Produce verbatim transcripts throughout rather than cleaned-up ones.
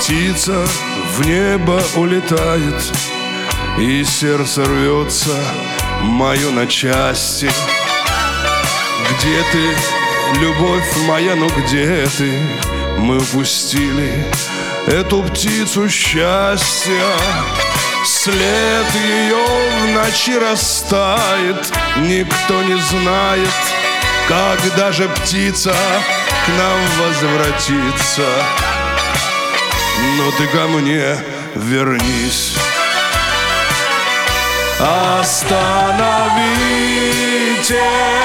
птица в небо улетает, и сердце рвется мое на части. Где ты, любовь моя, ну где ты? Мы упустили эту птицу счастья. След ее в ночи растает, никто не знает, когда же птица к нам возвратится. Но ты ко мне вернись. Остановите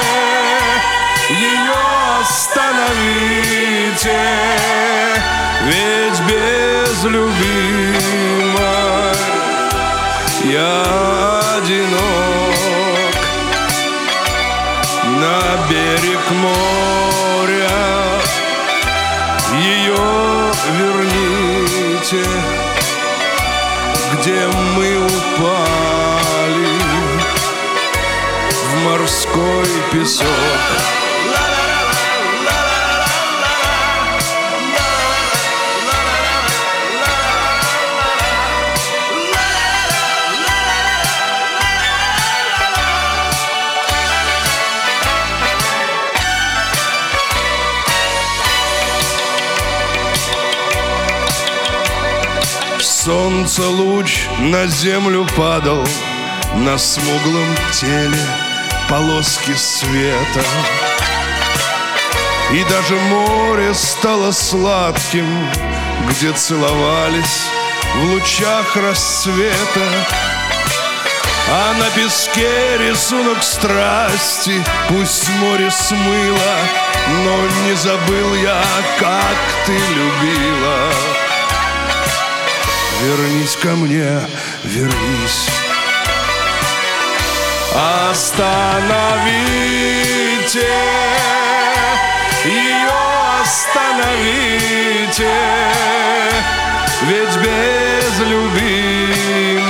ее, остановите, ведь без любимой я одинок. На берег моря ее верните, где мы упали в морской песок. Солнце луч на землю падал, на смуглом теле полоски света. И даже море стало сладким, где целовались в лучах рассвета. А на песке рисунок страсти, пусть море смыло, но не забыл я, как ты любила. Вернись ко мне, вернись. Остановите ее, остановите, ведь без любимой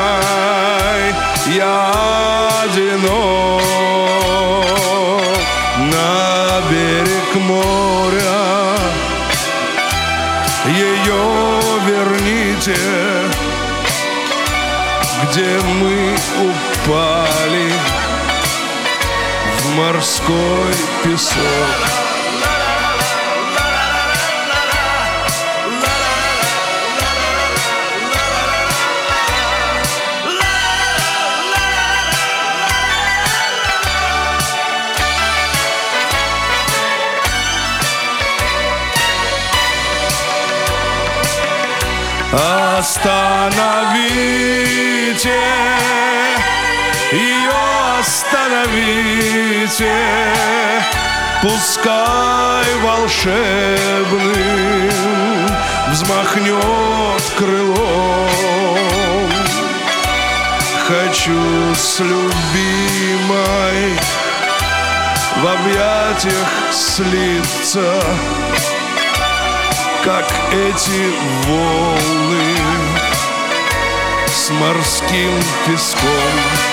я одинок. На берег моря ее верните, где мы упали в морской песок. Остановите ее, остановите, пускай волшебным взмахнет крылом. Хочу с любимой в объятиях слиться, как эти волны с морским песком.